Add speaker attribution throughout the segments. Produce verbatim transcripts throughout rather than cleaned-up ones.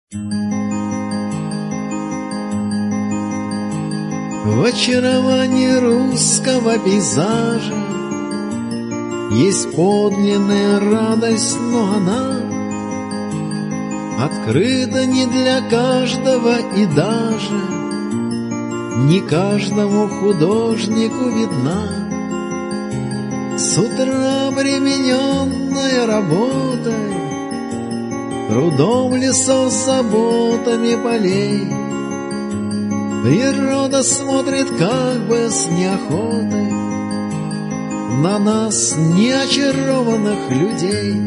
Speaker 1: В очаровании русского пейзажа есть подлинная радость, но она открыта не для каждого и даже не каждому художнику видна. С утра обремененная работой, трудом лесов, заботами полей, природа смотрит как бы с неохотой на нас, неочарованных людей.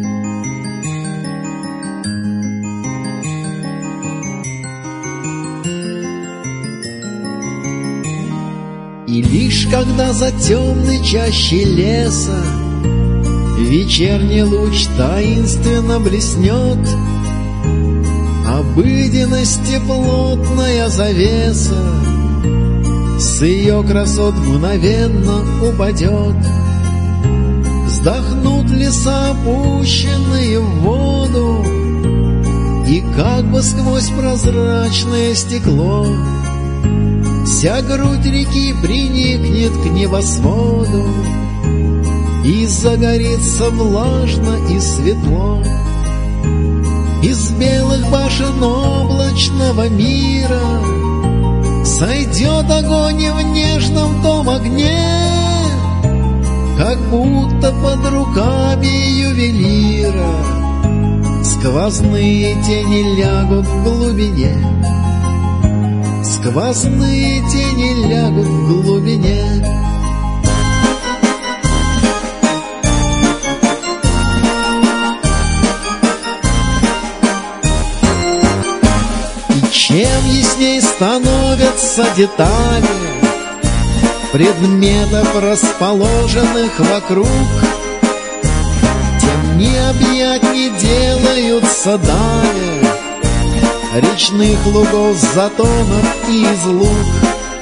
Speaker 1: И лишь когда за темной чащей леса вечерний луч таинственно блеснет, обыденности плотная завеса с ее красот мгновенно упадет. Вздохнут леса, опущенные в воду, и как бы сквозь прозрачное стекло вся грудь реки приникнет к небосводу, и загорится влажно и светло. Из белых башен облачного мира сойдет огонь и в нежном том огне, как будто под руками ювелира, сквозные тени лягут в глубине. Сквозные тени лягут в глубине. И чем ясней становятся детали предметов, расположенных вокруг, тем не объять не делаются дали речных лугов, затонов и излуг.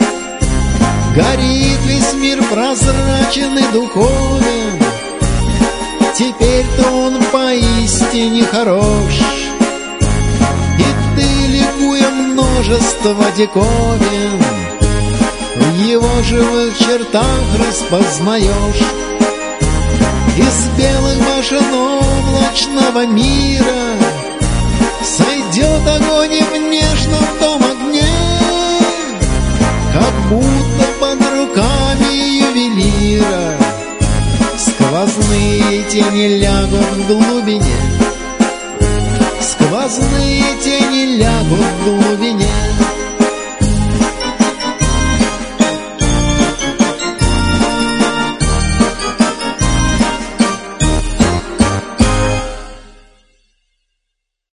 Speaker 1: Горит весь мир прозрачен и духовен, теперь-то он поистине хорош. И ты, ликуя множество диковин, в его живых чертах распознаешь. Из белых башен облачного мира сойдет огонь и в нежном том огне, как будто под руками ювелира сквозные тени лягут в глубине. Сквозные тени лягут в глубине.